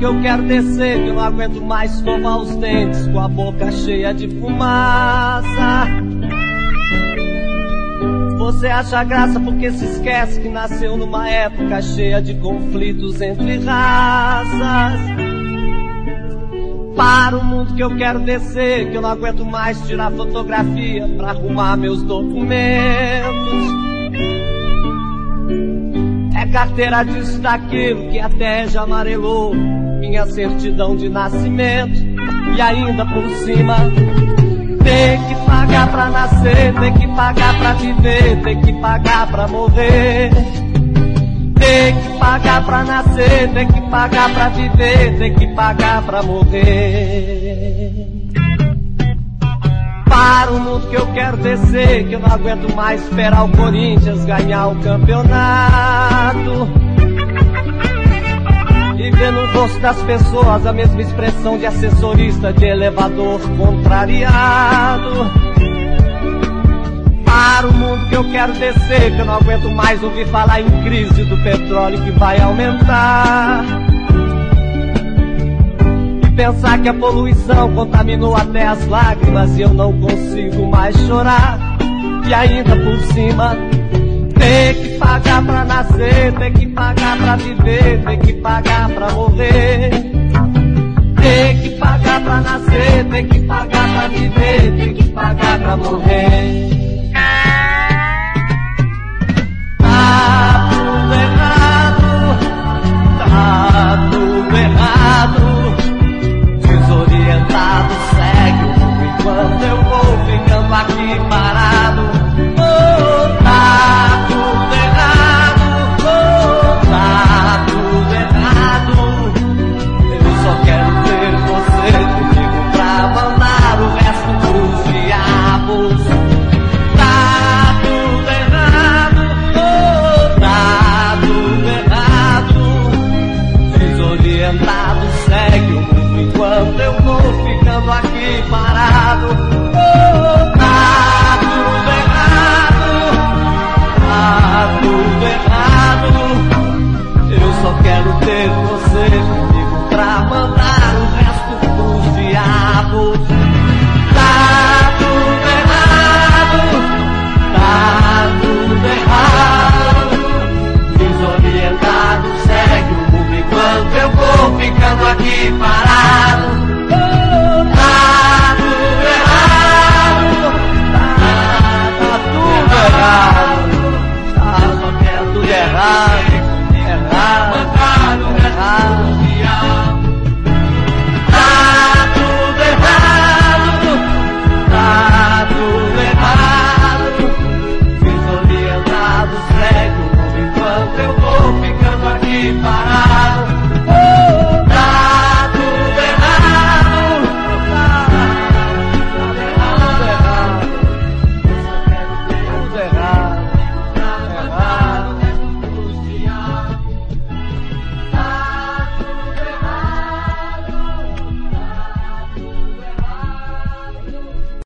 que eu quero descer, que eu não aguento mais escovar os dentes com a boca cheia de fumaça. Você acha graça porque se esquece que nasceu numa época cheia de conflitos entre raças. Para o mundo que eu quero descer, que eu não aguento mais tirar fotografia pra arrumar meus documentos. É carteira disso, daquilo, que até já amarelou minha certidão de nascimento. E ainda por cima, tem que pagar pra nascer, tem que pagar pra viver, tem que pagar pra morrer. Tem que pagar pra nascer, tem que pagar pra viver, tem que pagar pra morrer. Para o mundo que eu quero descer, que eu não aguento mais esperar o Corinthians ganhar o campeonato. E ver no rosto das pessoas a mesma expressão de assessorista de elevador contrariado. Para o mundo que eu quero descer, que eu não aguento mais ouvir falar em crise do petróleo que vai aumentar. E pensar que a poluição contaminou até as lágrimas e eu não consigo mais chorar. E ainda por cima, tem que pagar pra nascer, tem que pagar pra viver, tem que pagar pra morrer. Tem que pagar pra nascer, tem que pagar pra viver, tem que pagar pra morrer. Tá tudo errado, tá tudo errado. Desorientado, segue o mundo enquanto eu vou ficando aqui parado.